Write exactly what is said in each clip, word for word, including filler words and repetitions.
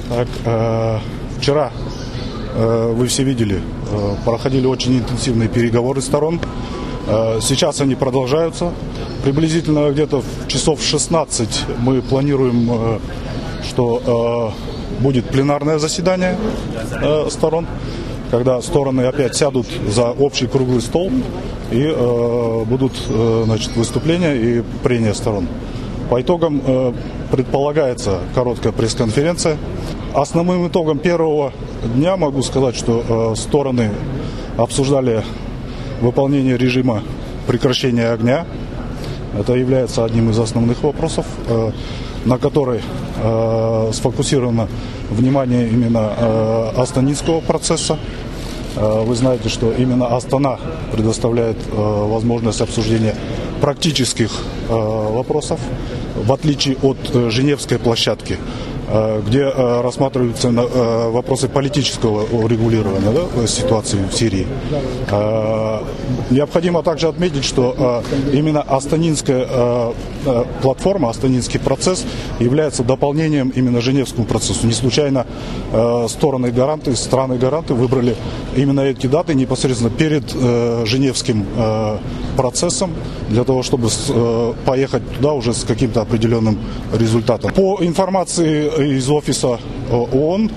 Так, э, вчера, э, вы все видели, э, проходили очень интенсивные переговоры сторон. Э, сейчас они продолжаются. Приблизительно где-то в часов шестнадцать мы планируем, э, что э, будет пленарное заседание э, сторон, когда стороны опять сядут за общий круглый стол и э, будут э, значит, выступления и прения сторон. По итогам э, предполагается короткая пресс-конференция. Основным итогом первого дня могу сказать, что э, стороны обсуждали выполнение режима прекращения огня. Это является одним из основных вопросов, э, на который э, сфокусировано внимание именно э, астанинского процесса. Э, вы знаете, что именно Астана предоставляет э, возможность обсуждения практических э, вопросов, в отличие от э, Женевской площадки, э, где э, рассматриваются э, вопросы политического урегулирования, да, ситуации в Сирии. Э, необходимо также отметить, что э, именно астанинская э, э, платформа, астанинский процесс является дополнением именно Женевскому процессу. Не случайно э, стороны-гаранты, страны-гаранты выбрали именно эти даты непосредственно перед э, Женевским э, процессом, для того, чтобы э, поехать туда уже с каким-то определенным результатом. По информации из офиса ООН,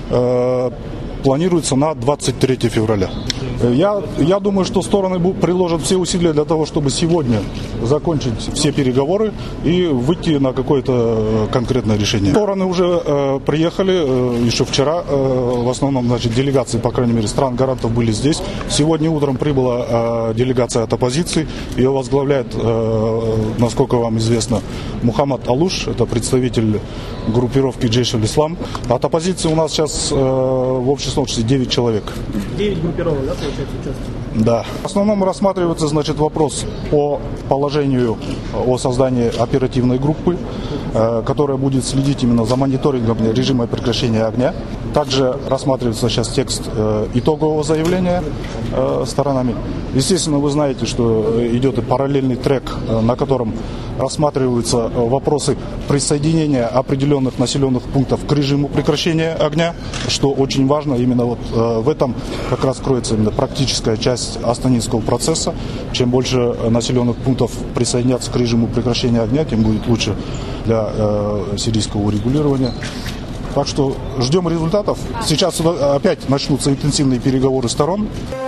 э, планируется на двадцать третье февраля. Я, я думаю, что стороны приложат все усилия для того, чтобы сегодня закончить все переговоры и выйти на какое-то конкретное решение. Стороны уже э, приехали э, еще вчера. Э, в основном, значит, делегации, по крайней мере, стран-гарантов были здесь. Сегодня утром прибыла э, делегация от оппозиции. Ее возглавляет, э, насколько вам известно, Мухаммад Алуш. Это представитель группировки Джейш аль-Ислам. От оппозиции у нас сейчас э, в общей сложности девять человек. девять группировок, да, получается, участвуют? Да. В основном рассматривается, значит, вопрос по положению о создании оперативной группы, э, которая будет следить именно за мониторингом режима прекращения огня. Также рассматривается сейчас текст э, итогового заявления э, сторонами. Естественно, вы знаете, что идет и параллельный трек, э, на котором рассматриваются вопросы присоединения определенных населенных пунктов к режиму прекращения огня, что очень важно. Именно вот э, в этом как раз кроется именно практическая часть астанинского процесса. Чем больше населенных пунктов присоединятся к режиму прекращения огня, тем будет лучше для э, сирийского урегулирования. Так что ждем результатов. Сейчас опять начнутся интенсивные переговоры сторон.